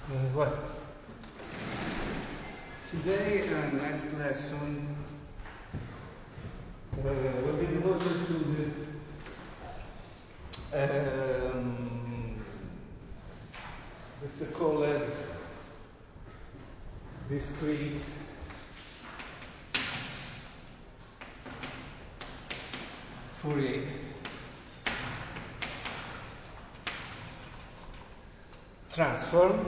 Well, today next lesson will be devoted to the so-called discrete Fourier transform,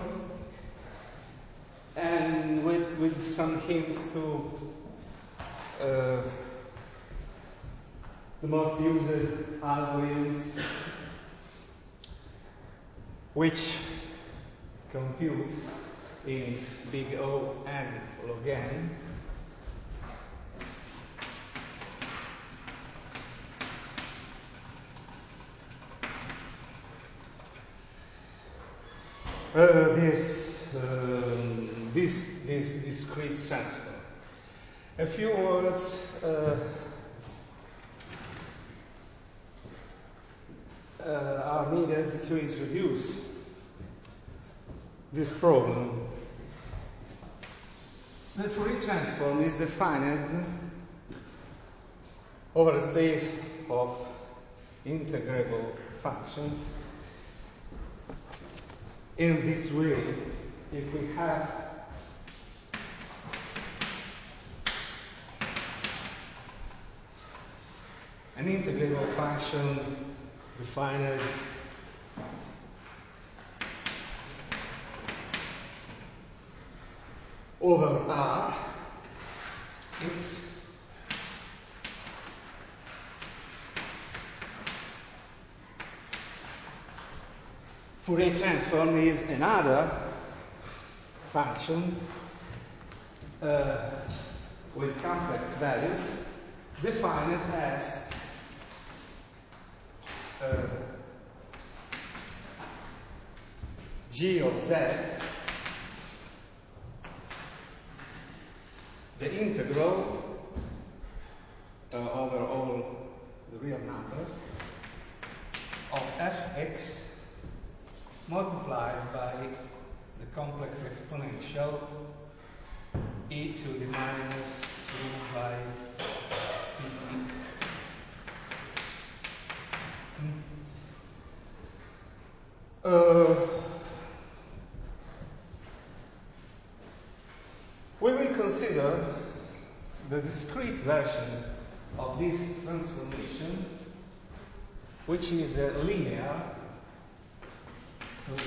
and with some hints to the most used algorithms which compute in big O n log n this discrete transform. A few words are needed to introduce this problem. The Fourier transform is defined over a space of integrable functions in this way. If we have an integrable function defined over R, its Fourier transform is another function with complex values defined as g of z, the integral over all the real numbers of fx multiplied by the complex exponential e to the minus 2 by pt. We will consider the discrete version of this transformation, which is linear. So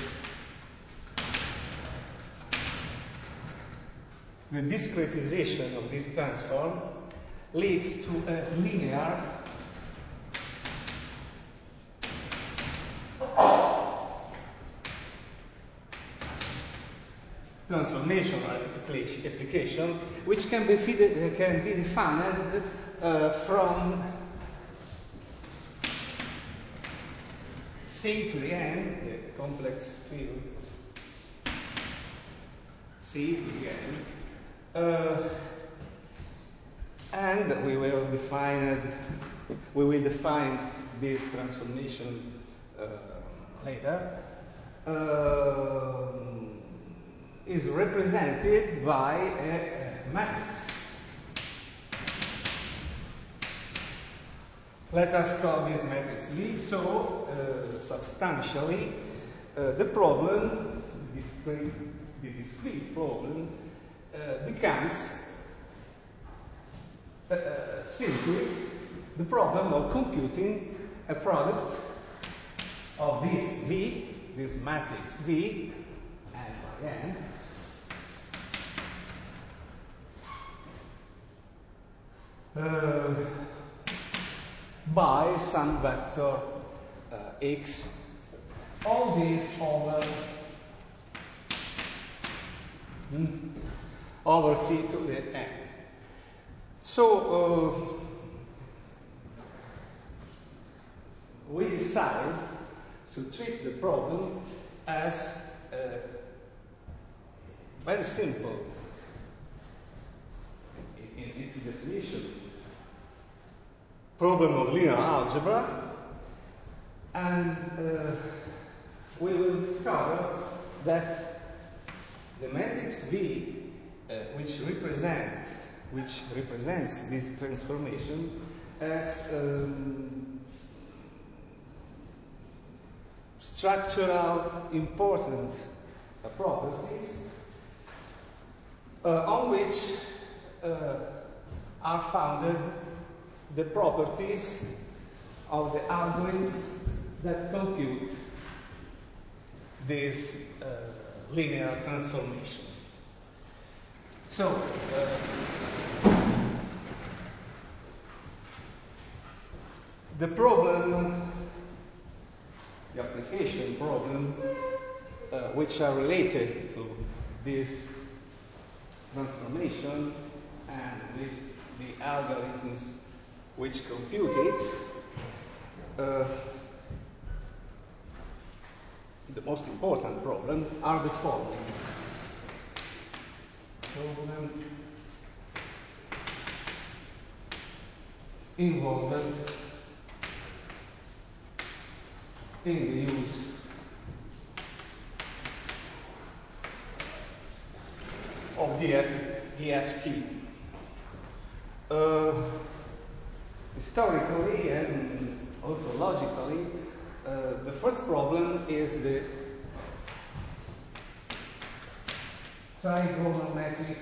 the discretization of this transform leads to a linear transformation application, which can be defined from C to the n, the complex field C to the n, and we will define this transformation later. Is represented by a matrix. Let us call this matrix V. So, substantially, the problem, the discrete problem, becomes simply the problem of computing a product of this V, this matrix V, and again, by some vector x, all this over C to the n. So we decide to treat the problem as very simple in its definition. Problem of linear algebra, and we will discover that the matrix V, which represents this transformation, has structural important properties on which are founded the properties of the algorithms that compute this linear transformation. So, the problem, the application problem, which are related to this transformation and with the algorithms which compute it, the most important problem are the following. Problem involved in the use of DFT. Historically and also logically, the first problem is the trigonometric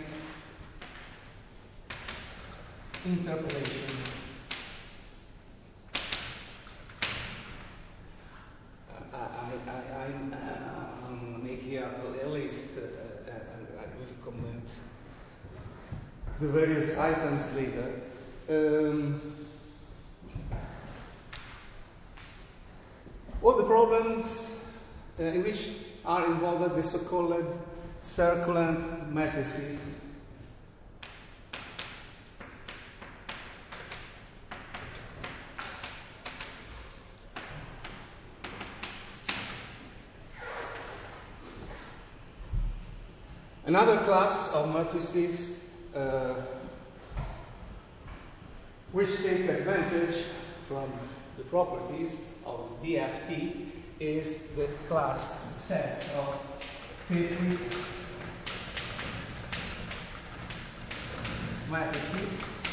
interpolation. I make here a list and I will comment the various items later. All the problems in which are involved the so-called circulant matrices. Another class of matrices which take advantage from the properties of DFT is the class set of Tetris matrices.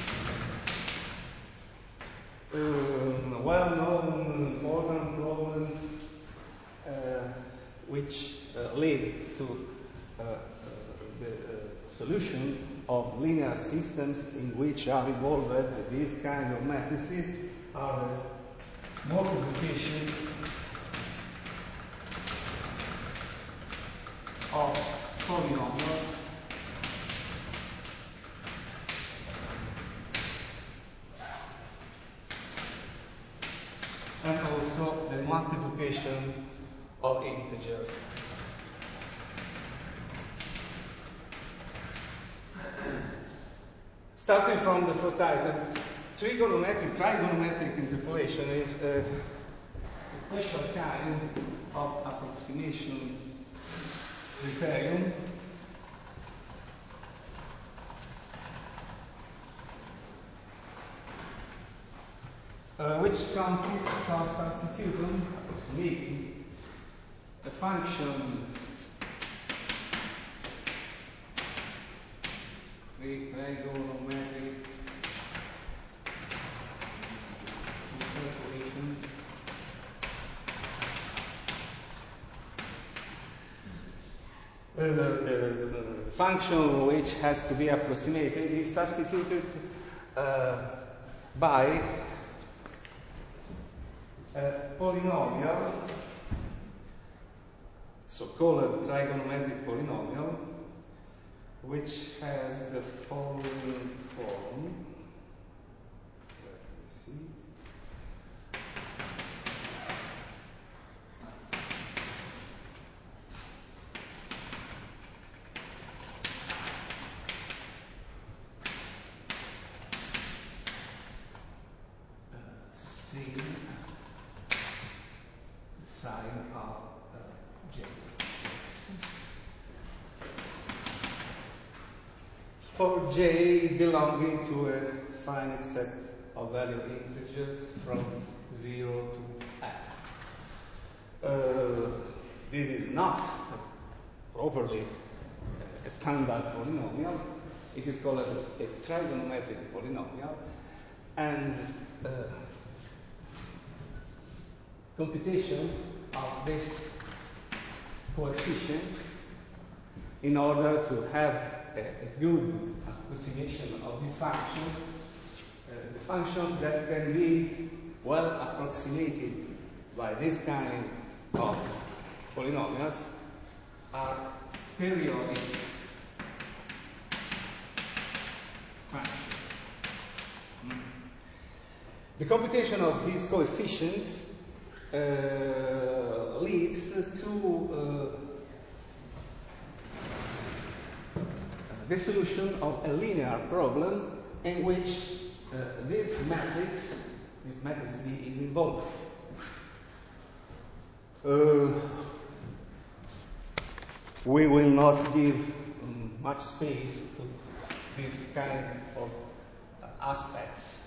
Well-known important problems which lead to the solution of linear systems in which are involved these kind of matrices are the multiplication of polynomials and also the multiplication of integers. Starting from the first item, trigonometric interpolation is a special kind of approximation criterion which consists of substituting, approximating, a function trigonometric interpolation the function which has to be approximated is substituted by a polynomial, so-called trigonometric polynomial, which has the following form. Let me see. Sine of j. For j belonging to a finite set of value integers from 0 to n. This is not properly a standard polynomial. It is called a trigonometric polynomial, and computation of these coefficients in order to have a good approximation of these functions, the functions that can be well approximated by this kind of polynomials are periodic functions. The computation of these coefficients leads to the solution of a linear problem in which this matrix B is involved. We will not give much space to this kind of aspects.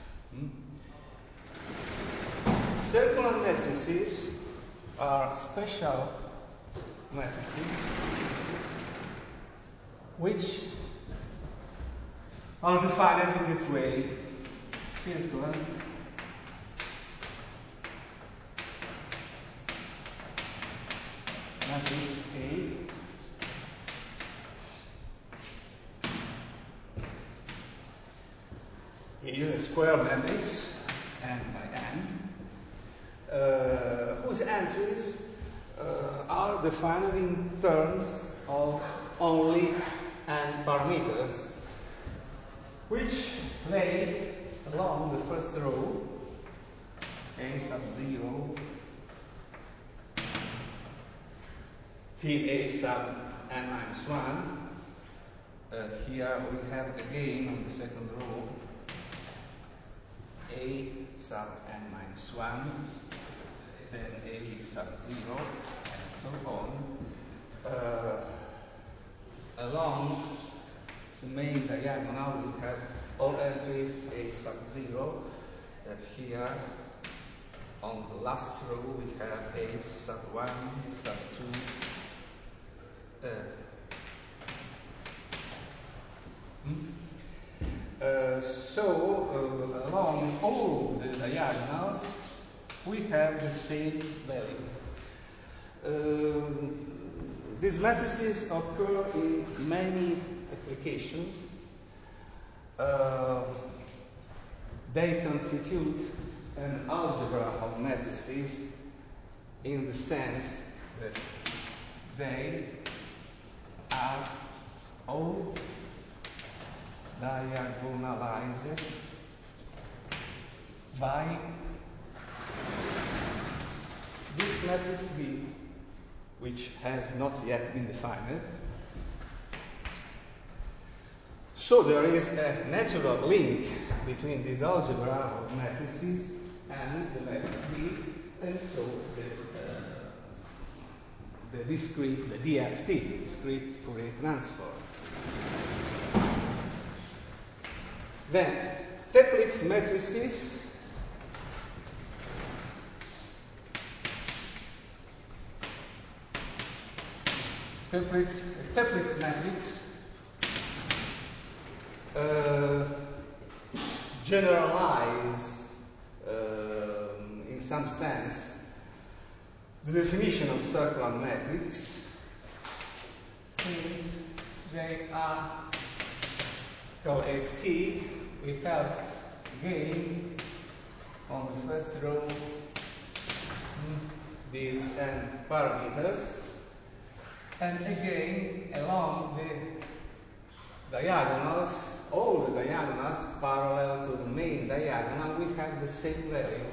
Circular matrices are special matrices which are defined in this way: circular matrix A is a square matrix n by n, whose entries are defined in terms of only n parameters, which lay along the first row, a sub 0 till a sub n minus 1. Here we have again on the second row a sub n minus 1, then a sub 0, and so on. Along the main diagonal we have all entries a sub 0. Here on the last row we have a sub 1, sub 2. So along all the diagonals we have the same value. These matrices occur in many applications. They constitute an algebra of matrices in the sense that they are all diagonalized by this matrix B, which has not yet been defined. So there is a natural link between this algebra of matrices and the matrix B, and so the discrete, the DFT, discrete Fourier transform. Then, Toeplitz matrices Toeplitz matrix generalize, in some sense, the definition of circular matrix, since they are called XT. We have again on the first row these n parameters, and again along the diagonals, all the diagonals parallel to the main diagonal, we have the same value.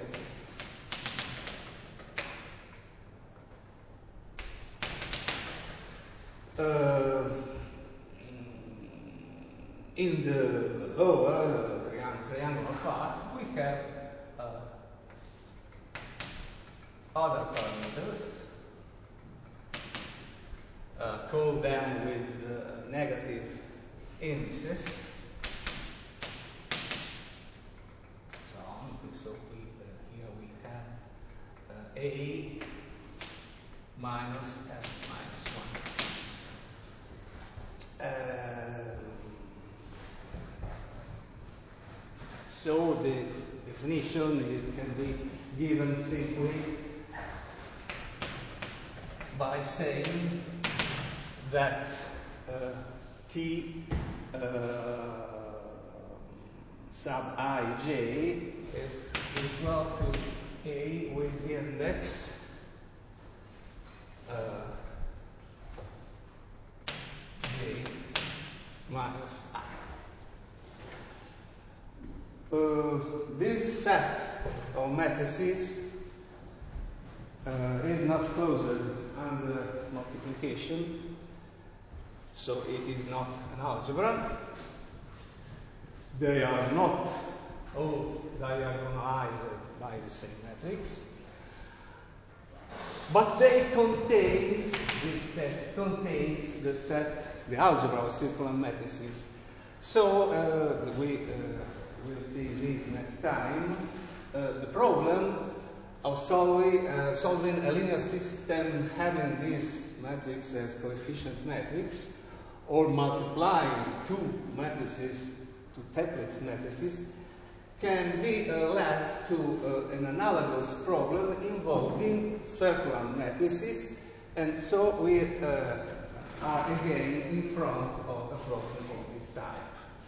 In the lower triangular part, we have other parameters. Call them with negative indices. So here we have a minus f minus 1. So the definition it can be given simply by saying that T sub ij is equal to A with index j minus I. This set of matrices is not closed under multiplication, so it is not an algebra. They are not all diagonalized by the same matrix, but they contain, this set contains the algebra of circular matrices. So we will see this next time. The problem of solving a linear system having this matrix as coefficient matrix, or multiplying two matrices to Toeplitz matrices, can be led to an analogous problem involving circular matrices, and so we are again in front of a problem of this type.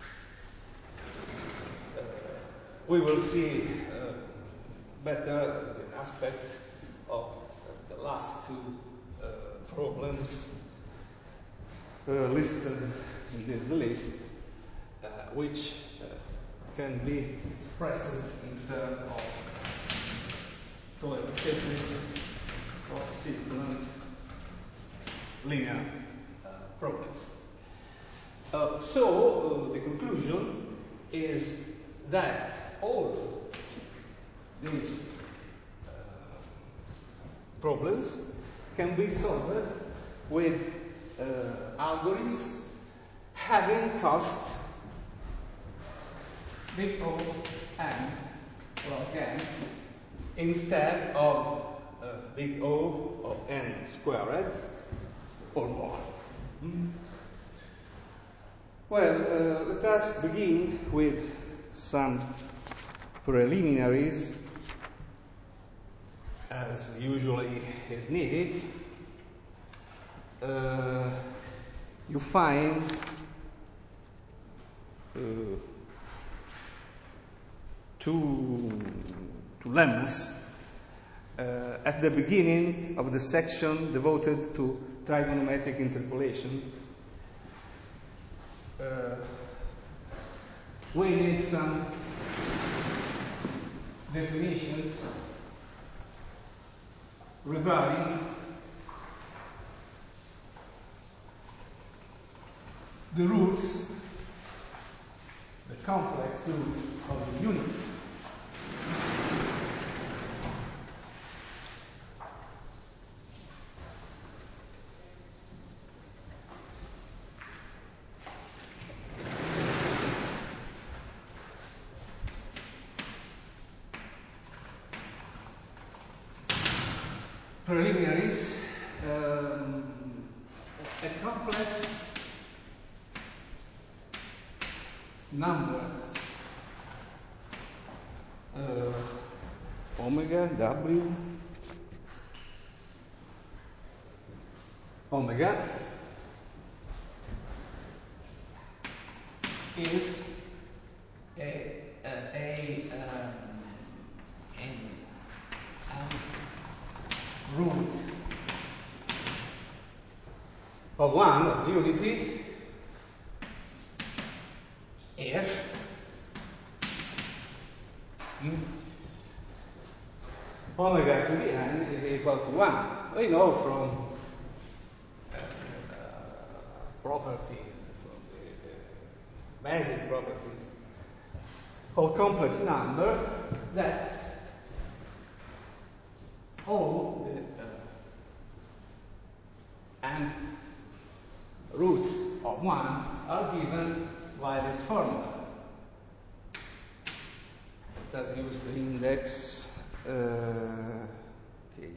We will see better the aspect of the last two problems listed in this list, which can be expressed in terms of coefficients of circulant linear problems. So the conclusion is that all these problems can be solved with algorithms having cost big O n log n instead of big O of n squared or more. Well, let us begin with some preliminaries, as usually is needed. You find two lemmas at the beginning of the section devoted to trigonometric interpolation. We need some definitions regarding the roots, the complex roots of the unit. Preliminaries, a complex number omega w omega is root of one of unity if omega to the n is equal to 1. We know from properties, from the basic properties of complex number, that all the nth roots of 1 are given by this formula. Let us use the index. Okay.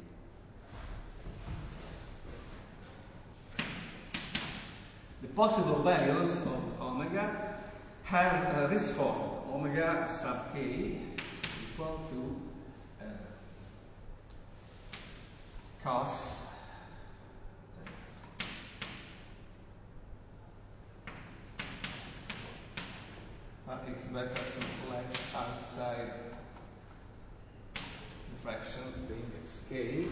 The possible values of omega have this form: omega sub k equal to cos but it's better to let outside the fraction the index k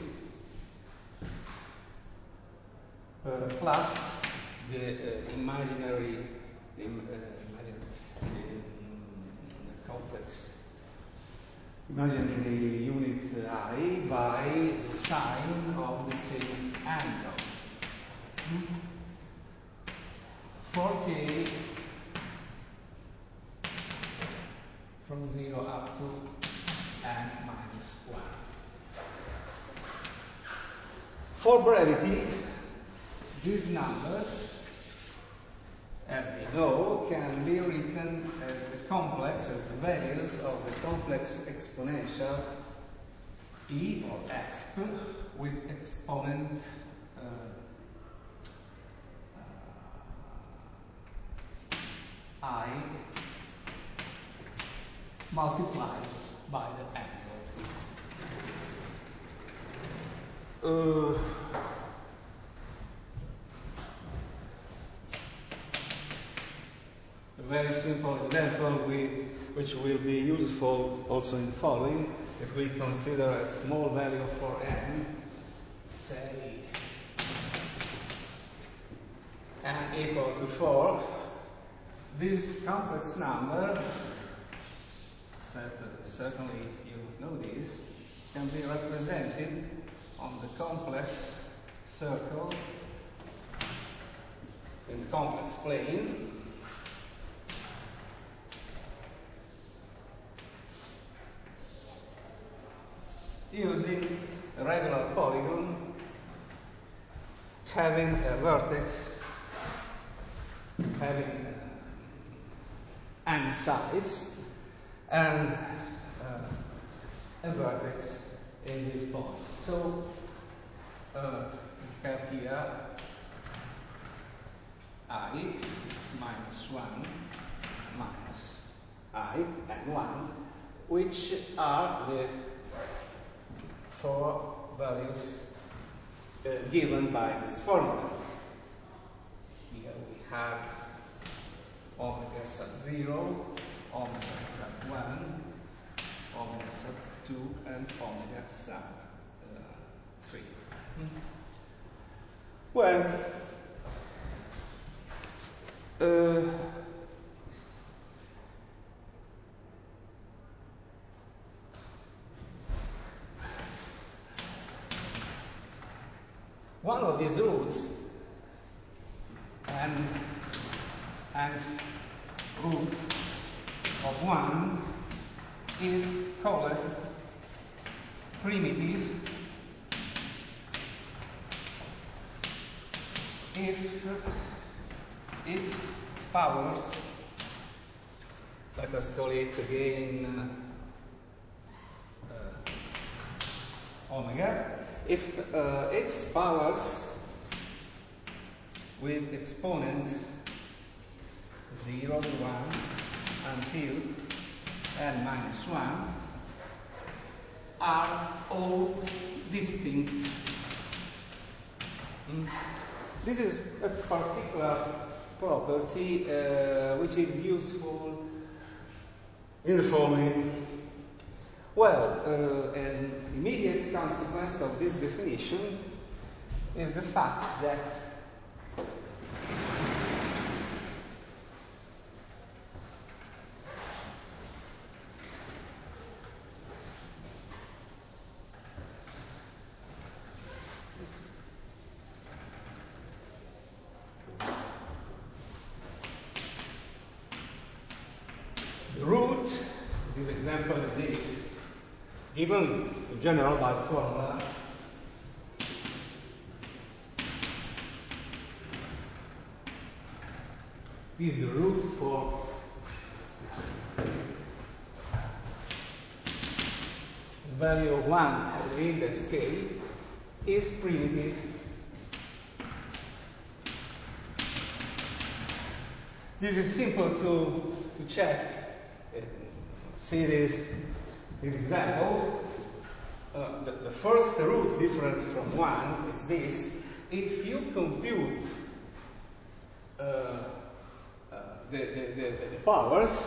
plus the imaginary the complex imaginary unit I by the sine of the same angle. For k from 0 up to n minus 1. For brevity, these numbers, as we know, can be written as the complex, as the values of the complex exponential e or exp with exponent I multiplied by the angle. A very simple example which will be useful also in the following, if we consider a small value for n, say n equal to 4, this complex number, certainly you know this, can be represented on the complex circle in the complex plane using a regular polygon having a vertex having n sides and a vertex in this point. So we have here I minus 1 minus I and 1, which are the 4 values given by this formula. Here we have omega sub 0, omega sub 1, omega sub 2, and omega sub 3. Well, one of these roots and root of 1 is called primitive if its powers, let us call it again omega, if its powers with exponents 0 to 1 until n minus 1 are all distinct. This is a particular property which is useful in the following. Well, an immediate consequence of this definition is the fact that the root, this example is this, given in general by formula is the root for the value of 1 of the index k is primitive. This is simple to check see this example. The first root different from 1 is this. If you compute the powers,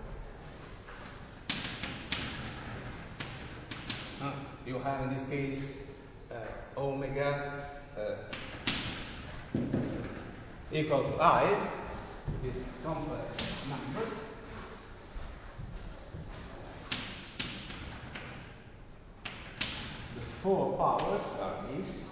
you have in this case omega equal to I, this complex number. The 4 powers are these,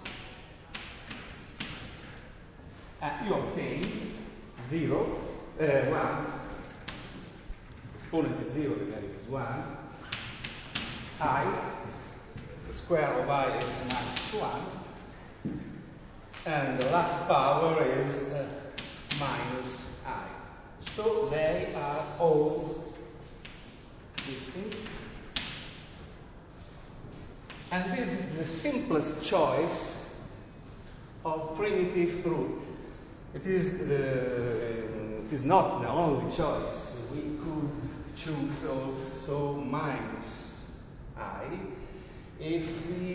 and you obtain 0, 1, exponent is 0, the value is 1, I, the square of I is minus 1, and the last power is minus I. So they are all distinct. And this is the simplest choice of primitive root. It is not the only choice. We could choose also minus I if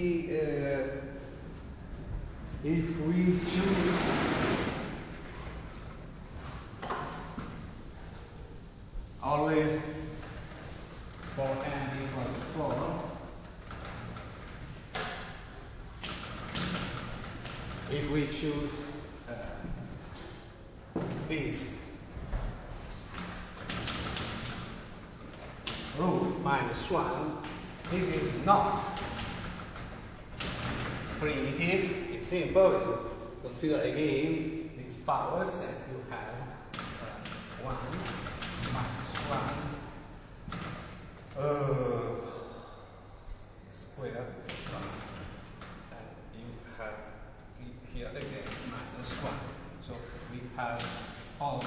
we choose always for n equal to 4. If we choose this root minus 1, this is not primitive, it's simple. Consider again these powers, and you have 1 minus 1 squared, and you have here again minus 1. So we have only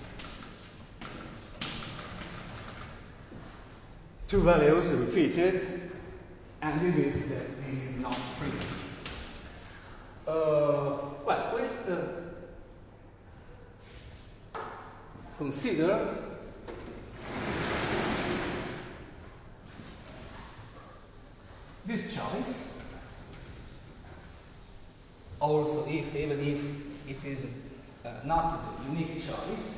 2 values repeated, and it means that this is not primitive. Well, we consider this choice. Also, even if it is not the unique choice,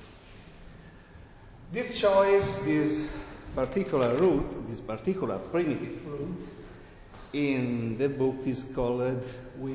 this choice, this particular root, this particular primitive root, in the book is called with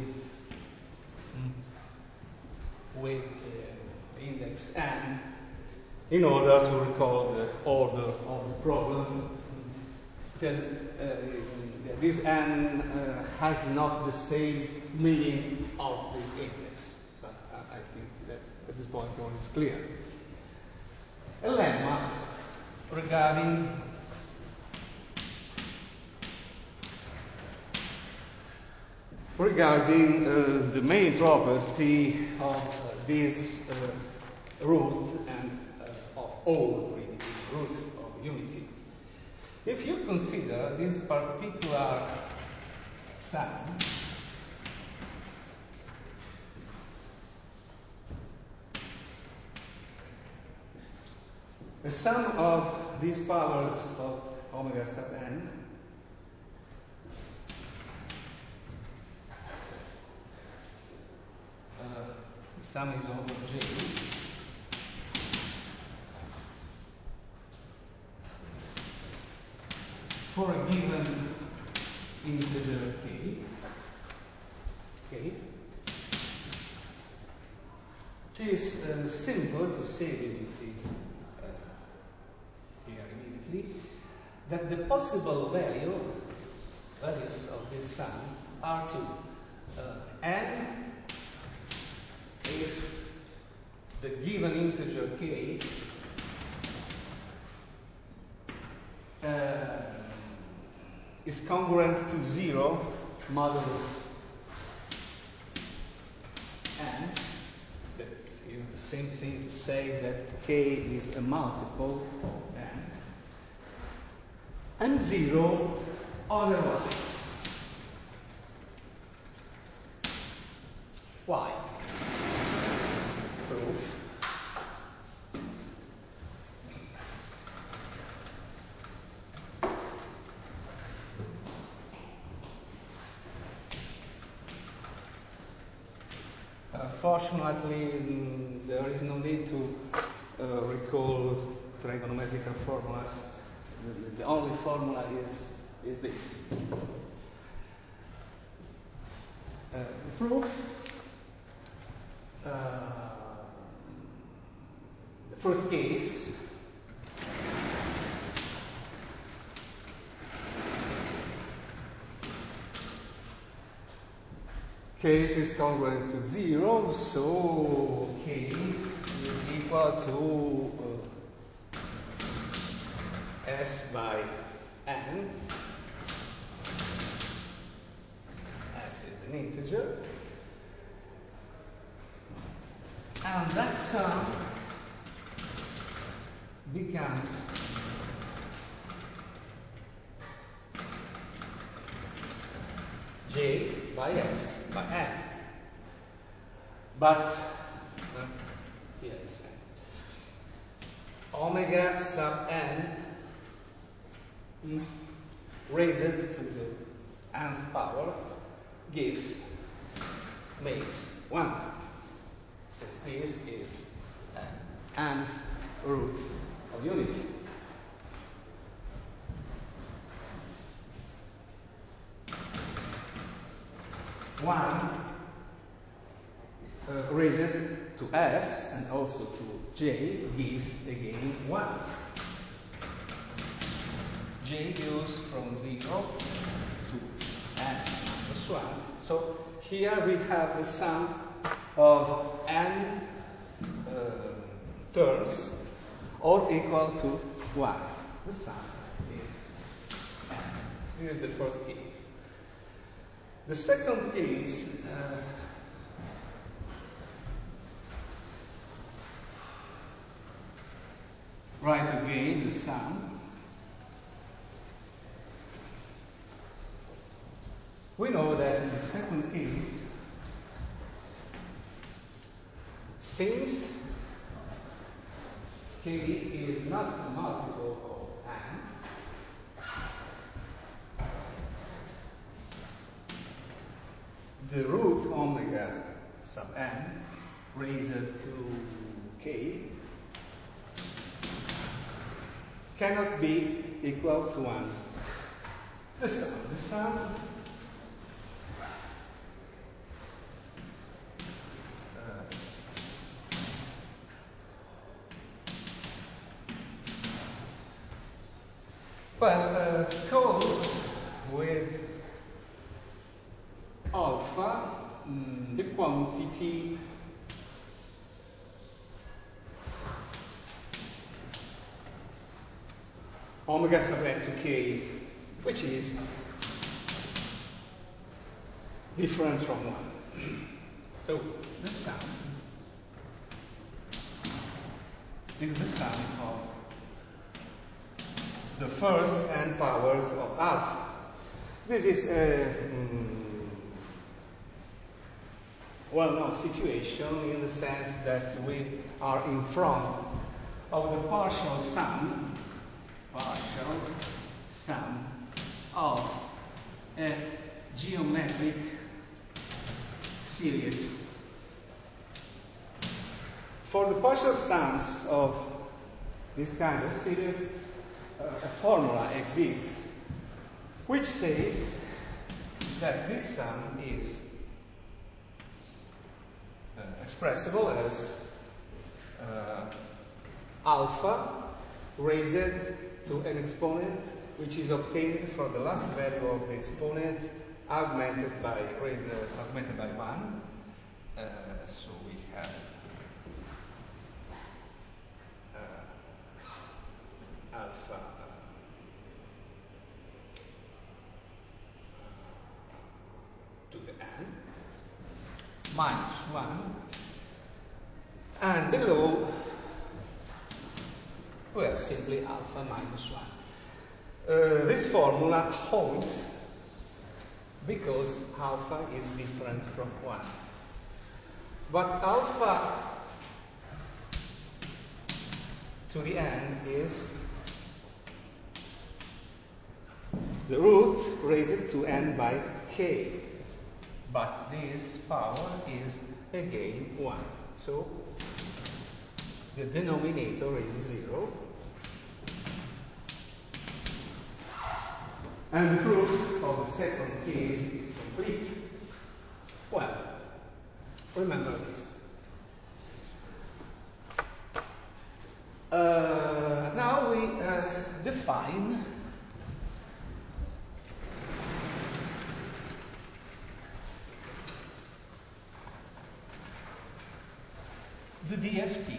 the index n, in order to recall the order of the problem. Because this n has not the same meaning of this index. But I think that at this point all is clear. A lemma regarding the main property of this root and of all primitive roots of unity. If you consider this particular sum, the sum of these powers of omega sub n the sum is over J. For a given integer k, it is simple to say, we will see here immediately, that the possible values of this sum are 2. And if the given integer k is congruent to 0 modulus n, that is the same thing to say that k is a multiple of n, and 0 otherwise. Why? Proof. Fortunately, there is no need to recall trigonometrical formulas. The only formula is this. The proof. The first case. Case is congruent to 0, so case is equal to S by n. S is an integer. And that sum becomes J by S by n. But here is n. Omega sub n raised to the nth power makes 1, since this is nth root of unity. Raised to S and also to J gives again 1. J goes from 0 to n minus 1. So here we have the sum of n terms all equal to 1. The sum is n. This is the first case. The second case write again the sum. We know that in the second case, since k is not a multiple of n, the root omega sub n raised to k cannot be equal to 1. The sum call with alpha the quantity omega sub n to k, which is different from 1. So the sum is the sum of the first n powers of alpha. This is a well-known situation in the sense that we are in front of the partial sum of a geometric series. For the partial sums of this kind of series, a formula exists which says that this sum is expressible as alpha raised to an exponent which is obtained from the last value of the exponent augmented by 1. So we have alpha to the n minus 1, and below we have simply alpha minus 1. This formula holds because alpha is different from 1. But alpha to the n is the root raised to n by k. but this power is again 1. So the denominator is 0. And the proof of the second case is complete. Well, remember this. Now we define the DFT.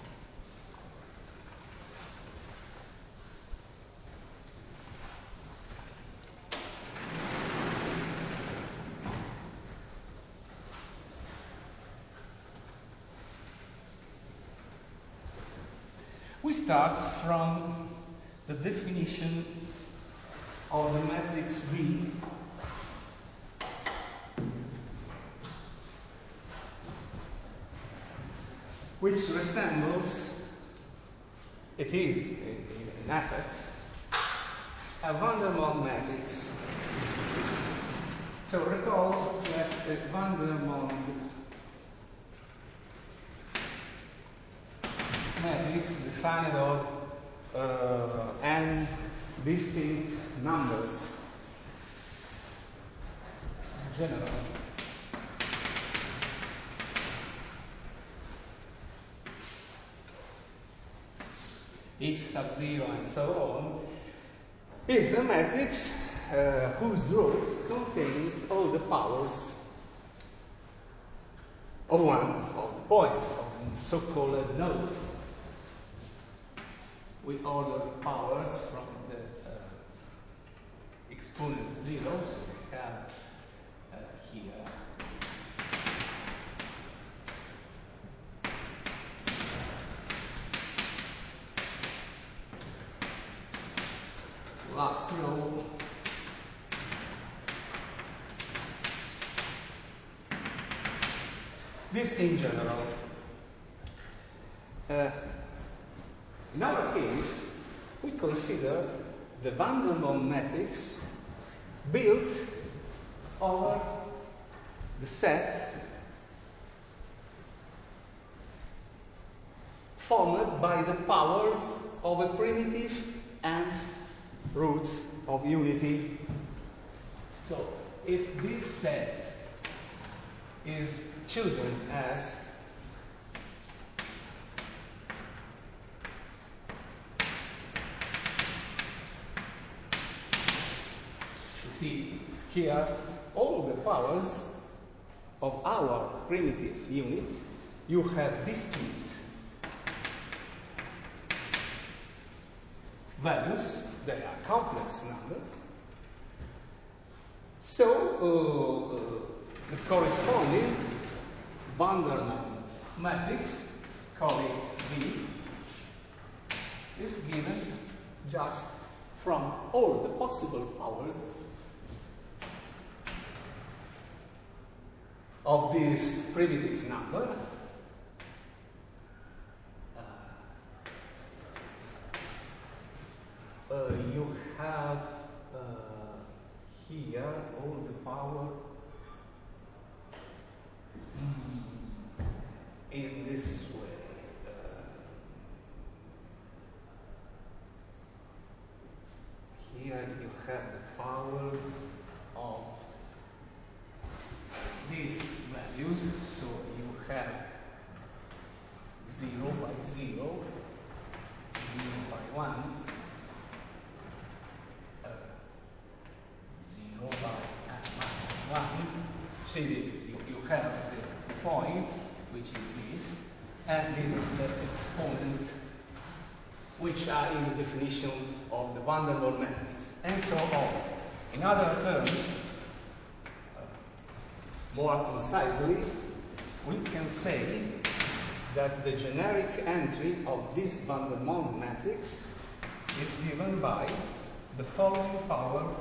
We start from the definition of the matrix V which resembles, it is in effect, a van der Monde matrix. So recall that a van der Monde matrix defined of n distinct numbers in general. X sub 0 and so on, is a matrix whose root contains all the powers of one of the points of the so-called nodes. We order powers from the exponent 0, so we have here last row this in general. In our case, we consider the van der Monde matrix built over the set formed by the powers of a primitive and roots of unity. So, if this set is chosen as you see here all the powers of our primitive unit, you have distinct values, they are complex numbers. So the corresponding van der Monde matrix, call it V, is given just from all the possible powers of this primitive number. You have here all the power in this way. Here you have the powers of these values, so you have 0 by 0, 0 by 1, 0 by -1. See this, you have the point, which is this, and this is the exponent, which are in the definition of the van der Monde matrix, and so on. In other terms, more concisely, we can say that the generic entry of this van der Monde matrix is given by the following power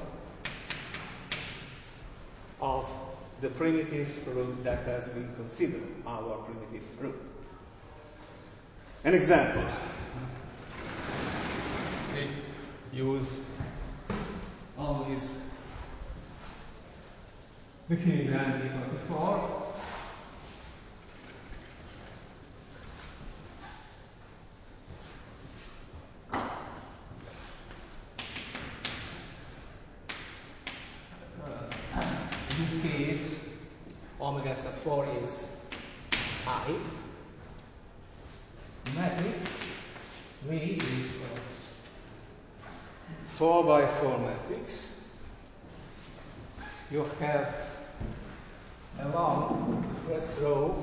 of the primitive root that has been considered our primitive root. An example. We use always between n equal to 4. In this case, omega sub 4 is I. Matrix V is 4 by 4 matrix. You have along the first row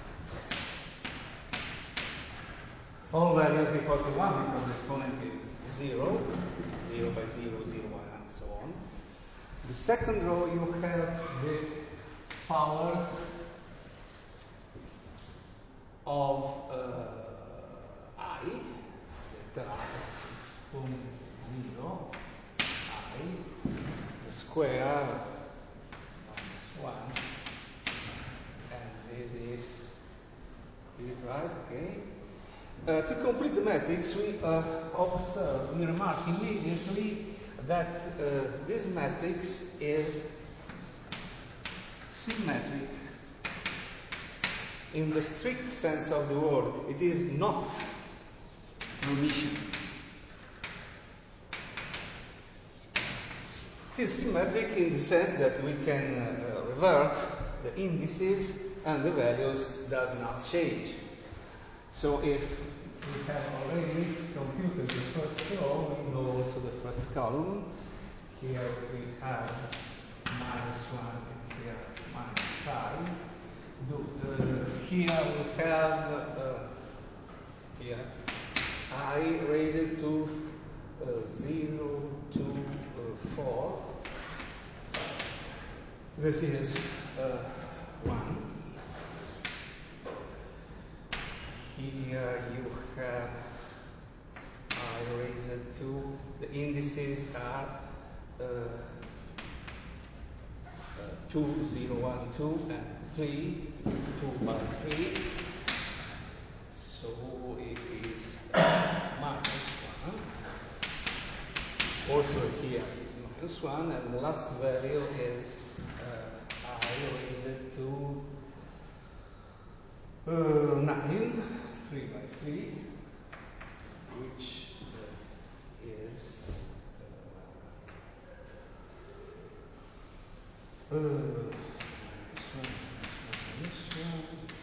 all values equal to 1 because the exponent is 0, 0 by 0, 0 by 1, and so on. The second row you have the powers of I, the exponent is 0, I, the square minus 1, and this is it right? Okay. To complete the matrix, we remark immediately that this matrix is symmetric in the strict sense of the word. It is not Hermitian. It is symmetric in the sense that we can revert the indices and the values does not change. So if we have already computed the first row, we know also the first column. Here we have minus 1 and here minus 5. Here we have here I raised to 0 to 4. This is 1. Here you have I raised to, the indices are 2, 0, 1, 2, and 3, 2 by 3. So it is minus 1. Also here is minus 1, and the last value is I raised to 9, 3 by 3, which is minus 1,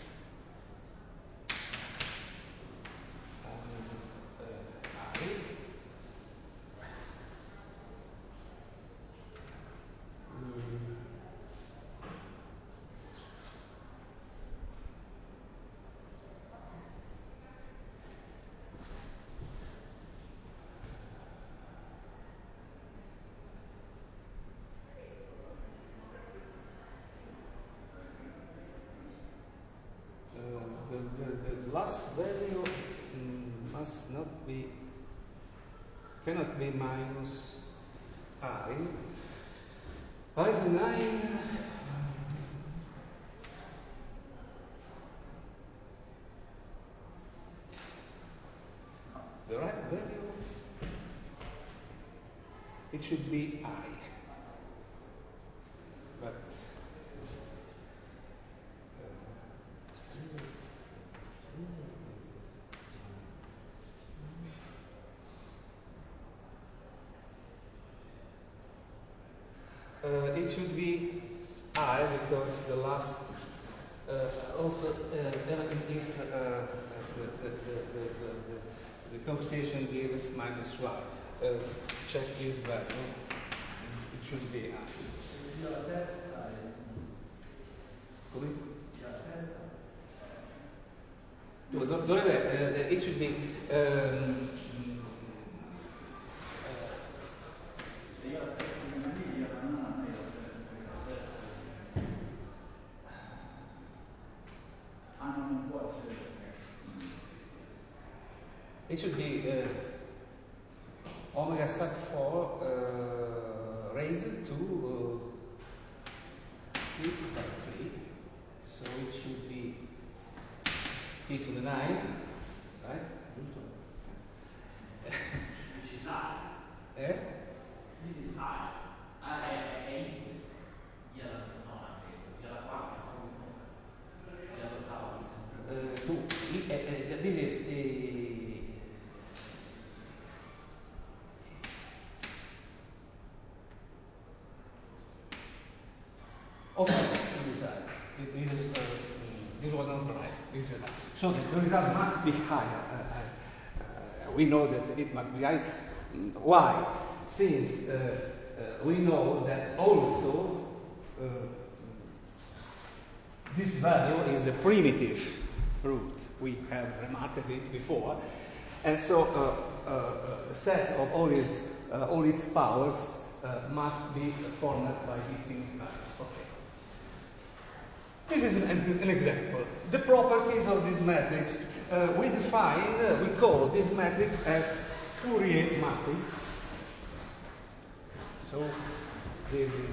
the last value must not be, cannot be minus I. I to 9. The right value, it should be I. But it should be I because the last also if the computation gives minus 1, check this value. It should be I. Dovrebbe, it should be it should be omega sub 4 raised to 3 by 3. So it should be e to the 9, right? Which is I. Eh? This is I. I. Yeah, no, this is a okay. This was not right. So the result must be higher. We know that it must be high. Why? Since we know that also this value is the primitive root. We have remarked it before. And so the set of all its powers must be formed by distinct values. Okay. This is an example. The properties of this matrix, we call this matrix as Fourier matrix. So this is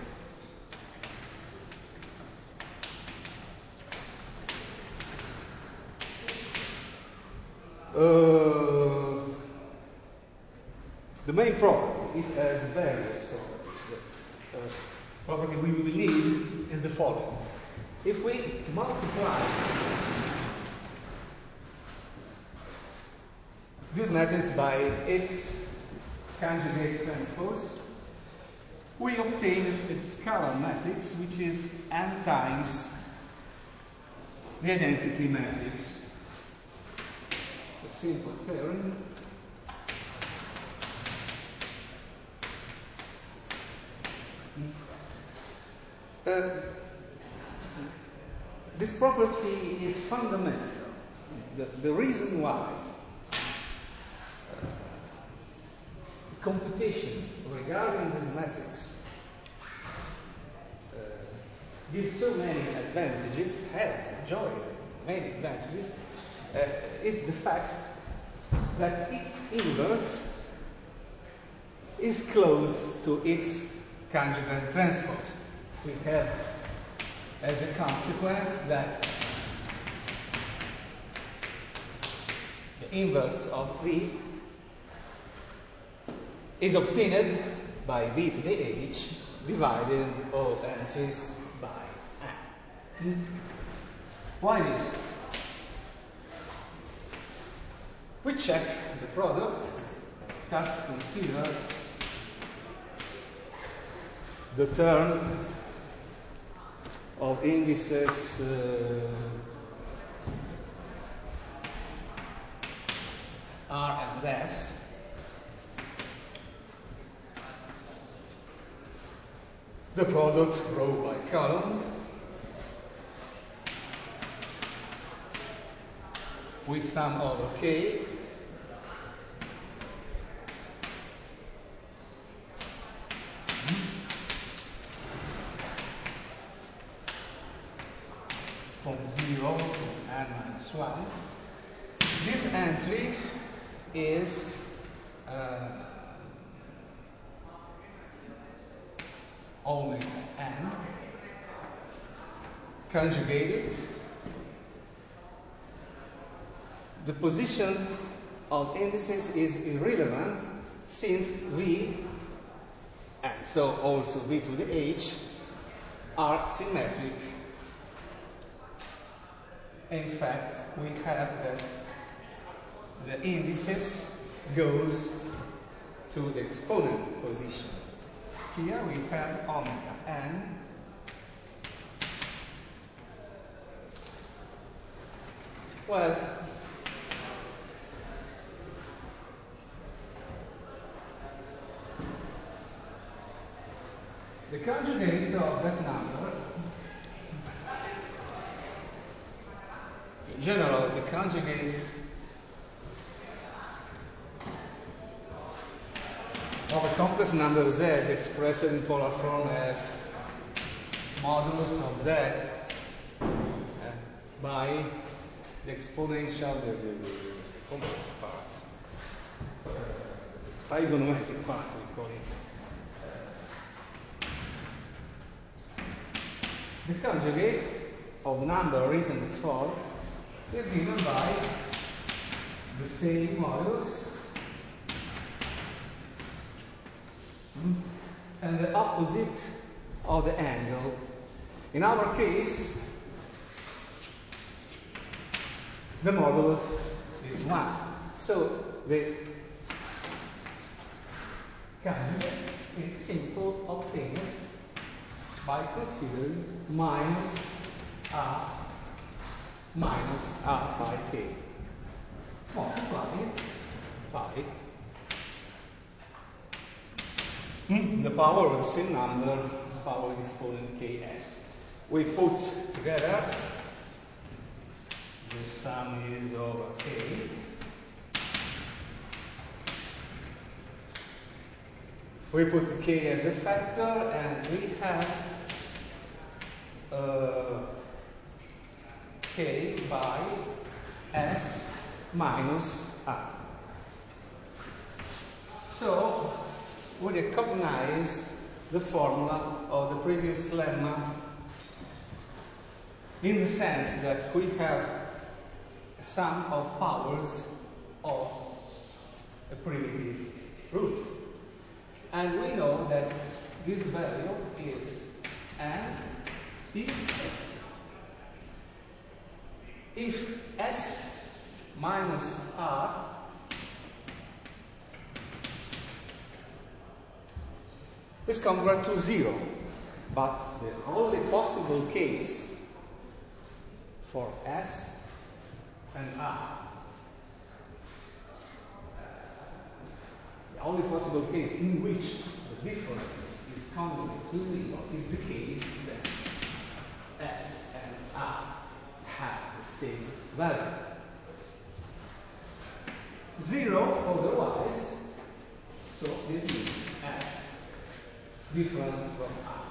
the main property. It has various properties. The property we will need is the following. If we multiply this matrix by its conjugate transpose, we obtain a scalar matrix which is n times the identity matrix. A simple theorem. This property is fundamental. The reason why computations regarding this matrix give so many advantages, enjoy many advantages, is the fact that its inverse is close to its conjugate transpose. We have as a consequence that the inverse of V is obtained by V to the H divided all entries by N. Why this? We check the product, just consider the term of indices R and S. The product row by column with sum over K from 0 to n minus 1. This entry is omega n conjugated. The position of indices is irrelevant since V, and so also V to the H, are symmetric. In fact, we have that the indices goes to the exponent position. Here we have omega n well, the conjugate of that number, in general, the conjugate of a complex number Z expressed in polar form as modulus of Z by the exponential, the complex part, trigonometric part, we call it. The conjugate of number written as form is given by the same modulus and the opposite of the angle. In our case, the modulus is 1. So the conjugate is simple obtained by considering minus R by K multiplied by the power of the same number, power of the exponent Ks. We put together, the sum is over K. We put K as a factor, and we have K by S minus R. So we recognize the formula of the previous lemma in the sense that we have a sum of powers of a primitive root. And we know that this value is n if S minus R is congruent to 0. But the only possible case for S and R, the only possible case in which the difference is congruent to 0 is the case that S and R have the same value. 0 otherwise, so this is S different from R.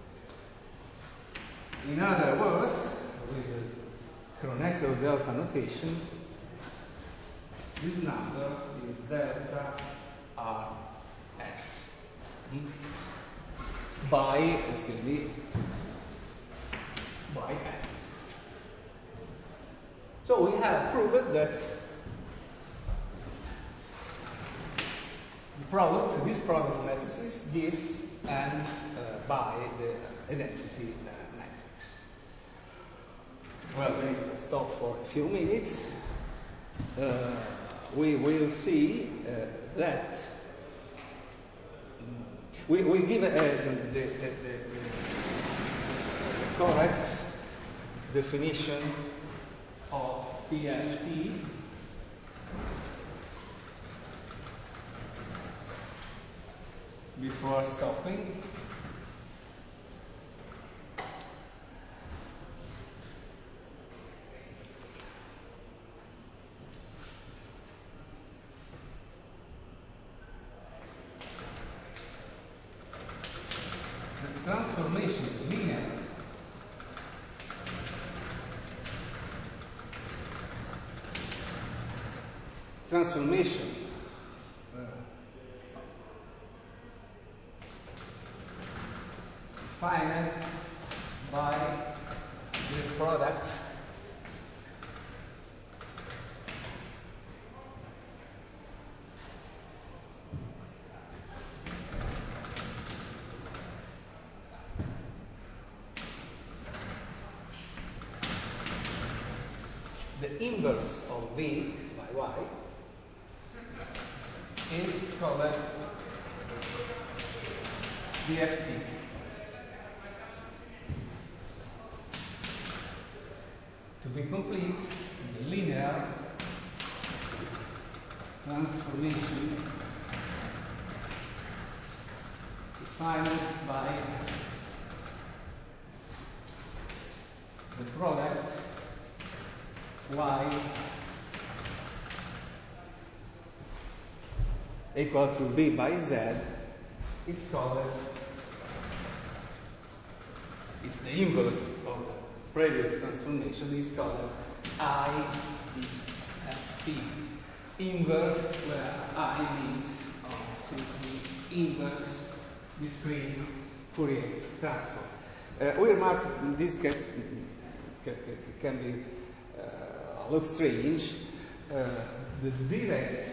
In other words, with the Kronecker delta notation, this number is delta Rs by n. So we have proved that this product of matrices gives n by the identity matrix. Well, let's stop for a few minutes. We will see that we give the correct definition of PFT before stopping. The transformation linear transformation defined by the product the inverse of V by Y is called DFT. To be complete, the linear transformation defined by the product Y equal to V by Z is called, it's the inverse of the previous transformation, is called IDFT. Inverse, where I means simply inverse discrete Fourier transform. We remark this can be look strange. The direct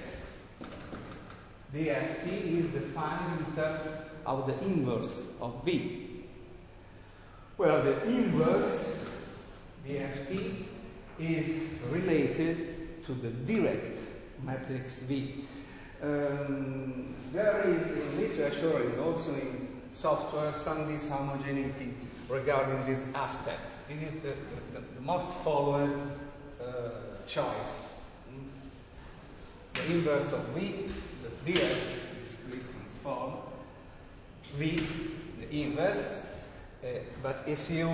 DFT is defined in terms of the inverse of V, where the inverse DFT is related to the direct matrix V. There is in literature and also in software some dishomogeneity regarding this aspect. This is the most followed choice. The inverse of V, the direct discrete transform, V, the inverse, but if you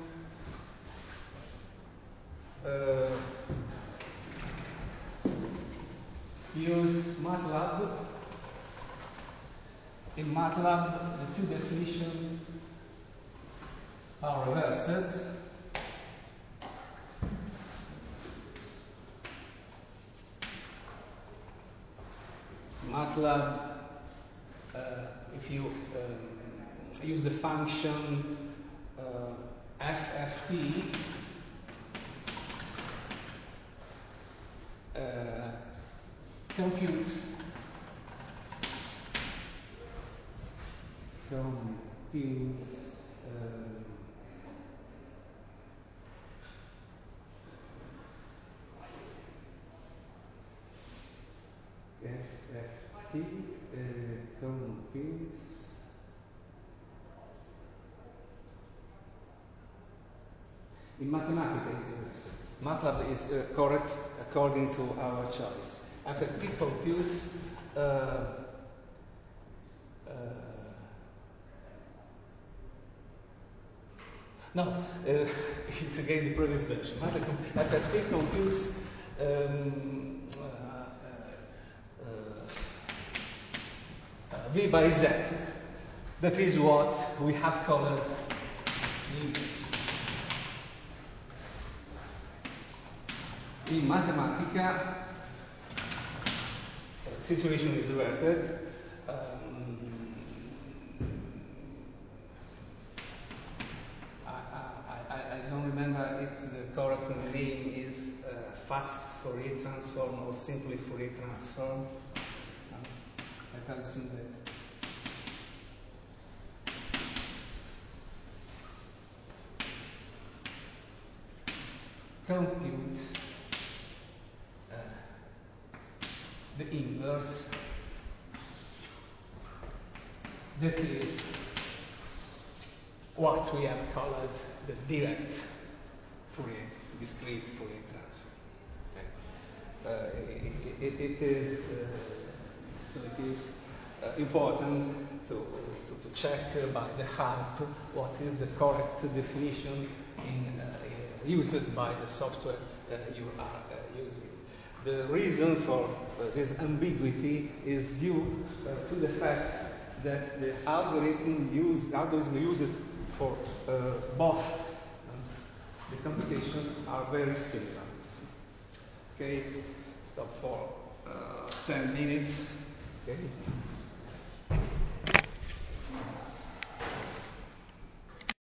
use MATLAB, in MATLAB the two definitions are reversed. MATLAB, if you use the function FFT, computes FFT computes in Mathematica MATLAB is correct according to our choice. FFT computes it's again the previous version. FFT computes V by Z. That is what we have called inverse. In Mathematica, the situation is reverted. I don't remember it's the correct name is fast Fourier transform or simply Fourier transform. I can assume that. Computes the inverse, that is what we have called the direct Fourier, discrete Fourier transform. It is important to check by the help what is the correct definition used by the software you are using. The reason for this ambiguity is due to the fact that the algorithm used for both the computation are very similar. Okay, stop for 10 minutes. Okay.